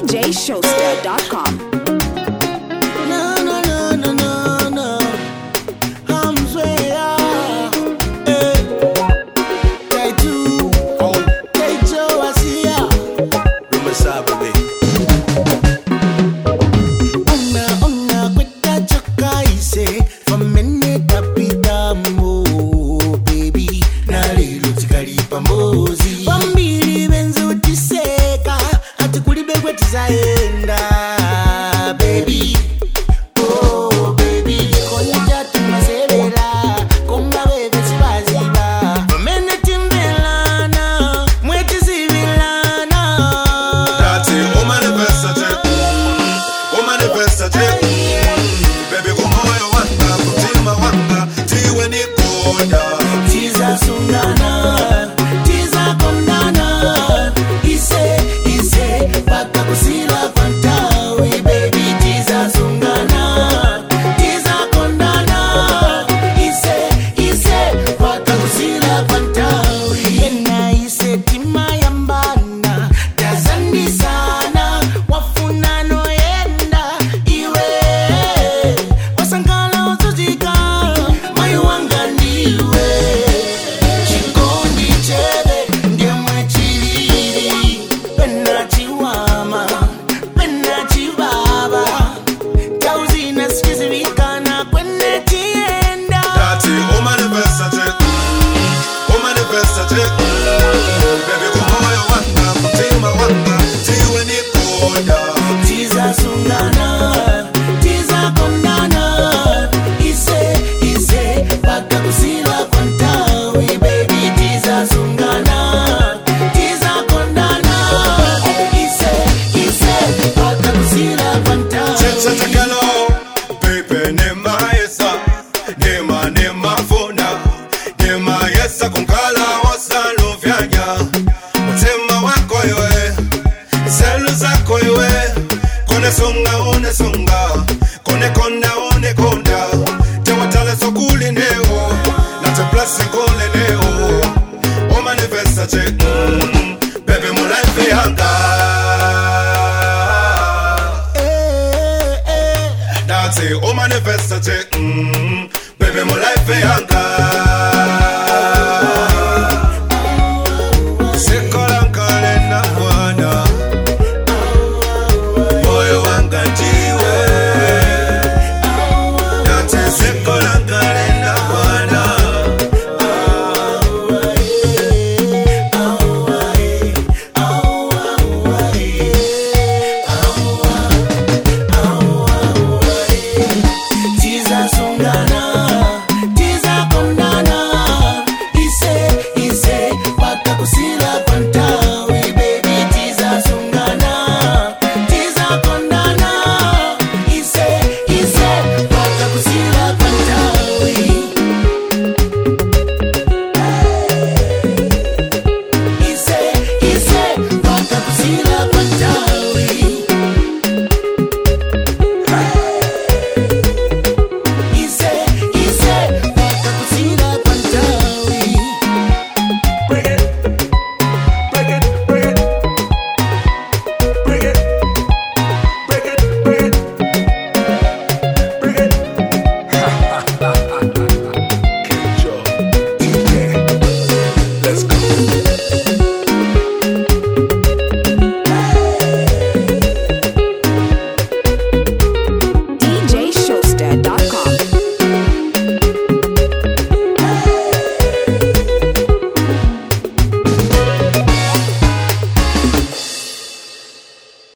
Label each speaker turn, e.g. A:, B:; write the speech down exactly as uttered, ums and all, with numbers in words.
A: j showstep dot com.
B: No, no, no, no, no, no. I'm swear. Hey. They do. They do. I see ya. Rumasabe. Una, una, kweta choka ise. Famene tapita mo, baby. Nalilo tikalipa mozi. Pambili benzo tiseka. Ati kulibegwe tizaenda, baby. Oh, baby. Koja tumasebela. Konga bebe sibaziba. Famene timbelana. Mweti zivilana.
C: That's it, oh manifesta check. Oh manifesta check. Baby kumoyo wanga, kutima wanga. Tiwe ni koda.
B: Tiza sungana. Tiza kondana. Ise, ise. Baka kusila kwa ntawi, baby. Tiza sungana. Tiza kondana. Ise, ise. Baka kusila kwa ntawi. Yena ise tima yambana. Tazandi sana. Wafunano yenda. Iwe. Wasankala uzuzika. Mayu wanga niwe. Chikondi chebe. Ndemwe chilili. Pena chiwama. Pena chibaba. Tauzina sikizibikana. Kwene chienda.
C: That's it, oh manifesta check. Oh manifesta check. Baby kumoyo wanga, kutima wanga. Tiwe ni koda.
B: Tiza sungana. Tiza kondana. Ise, ise. Baka kusila kwa ntawi, baby. Tiza sungana. Tiza kondana. Ise, ise. Baka kusila kwa ntawi.
C: Checha chakalo. Baby nema yesa. Nema nema fona. Nema yesa kunkala wasalo vyanya. Mutima wako yoe. Selu zako yoe. Kone songa one songa. Kone konda one konda. Tewatale sokuli neo. Na te place kole neo. O manifesta che. mm, Baby mo life yanga.
B: Eh, eh.
C: That's it, oh manifesta che. mm, Baby mo life yanga.